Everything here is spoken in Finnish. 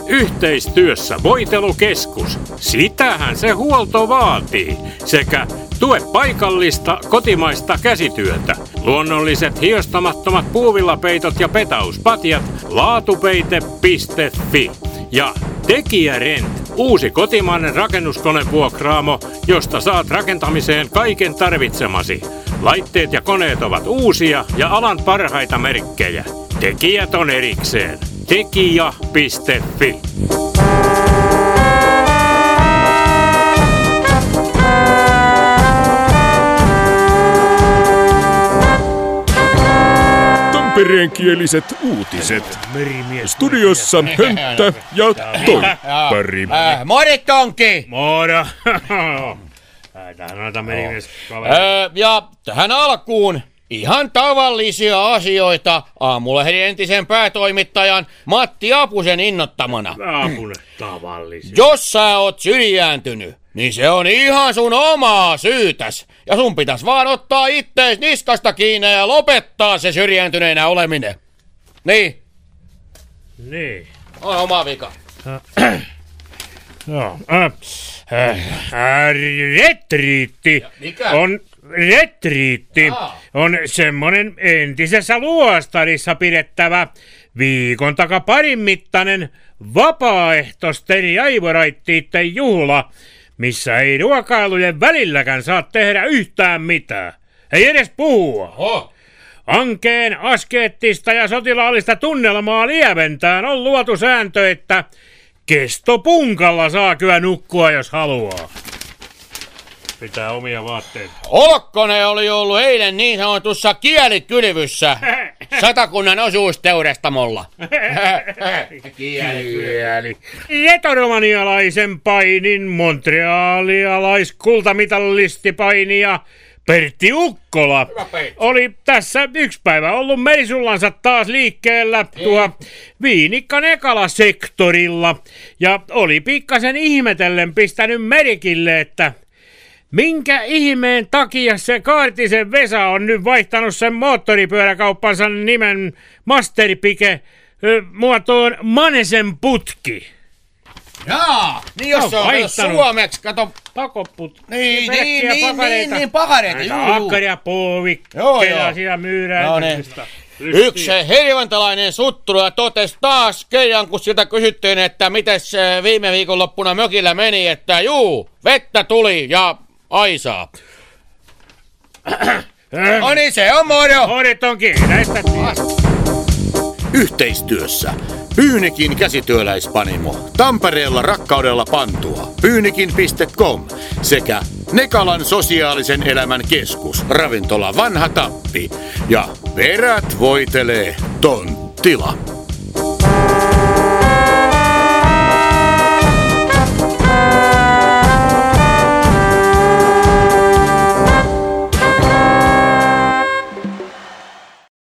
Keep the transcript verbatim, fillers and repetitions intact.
Yhteistyössä voitelukeskus. Sitähän se huolto vaatii. Sekä tue paikallista kotimaista käsityötä. Luonnolliset hiostamattomat puuvillapeitot ja petauspatjat laatupeite piste fi. Ja Tekijärent, uusi kotimainen rakennuskonevuokraamo, josta saat rakentamiseen kaiken tarvitsemasi. Laitteet ja koneet ovat uusia ja alan parhaita merkkejä. Tekijät on erikseen. Tekijä piste fi. Tampereenkieliset uutiset. Studiossa Hönttä ja Toippari. Äh, mori Tonki! Moro! Tähän merimies kaveri. Öö, ja tähän alkuun ihan tavallisia asioita Aamulehden entisen päätoimittajan Matti Apusen innoittamana. Apunen tavallisia. Jos sä oot syrjääntynyt, niin se on ihan sun omaa syytäs. Ja sun pitäis vaan ottaa ittees niskasta kiinni ja lopettaa se syrjääntyneenä oleminen. Niin. Niin. On oma vika. Joo. Äh, äh, äh, retriitti mikä? on retriitti Aa. on semmonen entisessä luostarissa pidettävä viikon taka parin mittainen vapaaehtoisten jaivoraittiitten juhla, missä ei ruokailujen välilläkään saa tehdä yhtään mitään. Ei edes puhua. Oh. Ankeen, askeettista ja sotilaallista tunnelmaa lieventään on luotu sääntö, että kestopunkalla saa kyllä nukkua, jos haluaa. Pitää omia vaatteita. Olkkonen oli ollut eilen niin sanotussa kielikylvyssä Satakunnan osuusteurastamolla. Kieli. Retoromanialaisen painin montrealialaiskultamitallistipainija Pertti Ukkola oli tässä yksi päivä ollut merisullansa taas liikkeellä tuo Viinikka-Nekala-sektorilla ja oli pikkasen ihmetellen pistänyt merkille, että minkä ihmeen takia se Kaartisen Vesa on nyt vaihtanut sen moottoripyöräkauppansa nimen Masterpike muotoon Manesen putki. Jaa, niin jos No, se on vaihtanut. suomeksi, kato. Pakoput. Niin, Pelkkiä niin, niin, pakareita. niin, niin, pakareita, juu, juu. Akkaria, Joo, puovikkeja, joo. siellä myydään. No niin. Yksi helvantalainen suttula totesi taas kerran, kun siltä kysyttiin, että mites viime viikonloppuna mökillä meni, että juu, vettä tuli ja aisaa. No niin, se on moro. Hoidit onkin, näistä Yhteistyössä Pyynikin käsityöläispanimo, Tampereella rakkaudella pantua, pyynikin piste com sekä Nekalan sosiaalisen elämän keskus, ravintola Vanha Tappi ja Perät voitelee Tonttila.